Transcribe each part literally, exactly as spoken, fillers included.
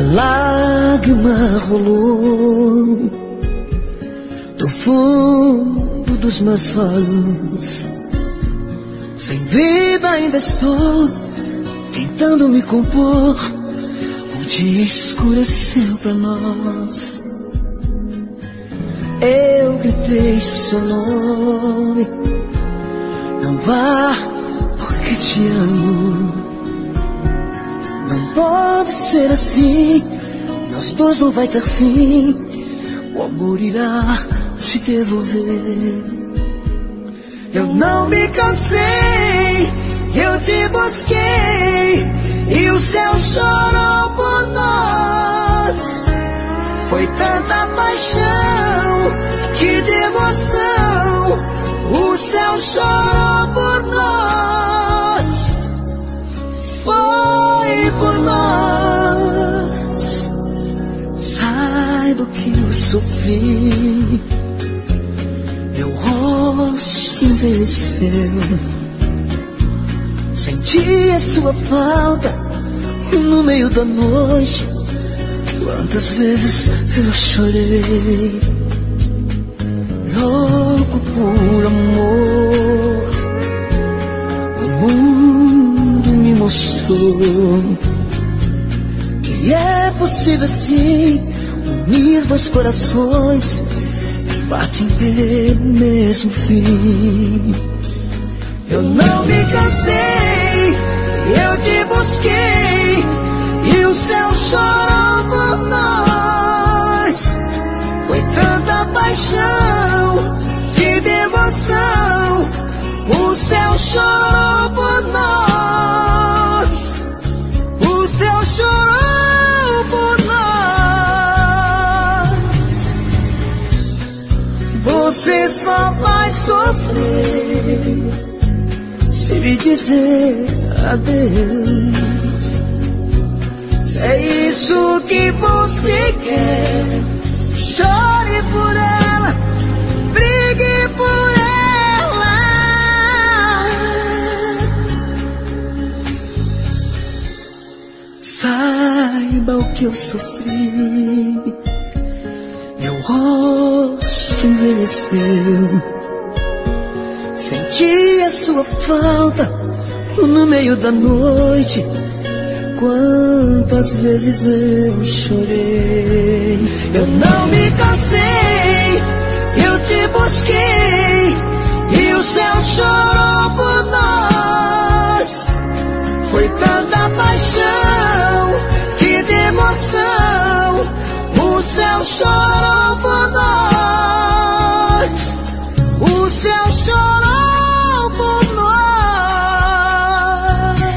lágrima rolou do fundo dos meus olhos. Sem vida ainda estou tentando me compor. O dia escureceu pra nós. Eu gritei seu nome. Não há porque te amo. Não pode ser assim. Nós dois não vai ter fim. O amor irá se devolver. Eu não me cansei, eu te busquei e o céu chorou por nós. Foi tanta paixão, que de emoção, o céu chorou por nós. Foi por nós. Saiba que eu sofri. Meu rosto envelheceu. Senti a sua falta no meio da noite. Quantas vezes eu chorei, louco por amor. O mundo me mostrou que é possível sim unir dois corações que batem pelo mesmo fim. Eu não me cansei, eu te busquei e o céu chorou por nós. Foi tanta paixão, que devoção, o céu chorou por nós. O céu chorou por nós. Você só vai sofrer se me dizer adeus. Se é isso que você quer, chore por ela, brigue por ela. Saiba o que eu sofri. Meu rosto envelheceu. Senti a sua falta no meio da noite. Quantas vezes eu chorei. Eu não me cansei, eu te busquei e o céu chorou por nós. Foi tanta paixão, que de emoção, o céu chorou por nós. O céu chorou por nós.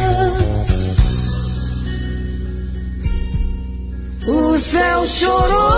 O céu chorou.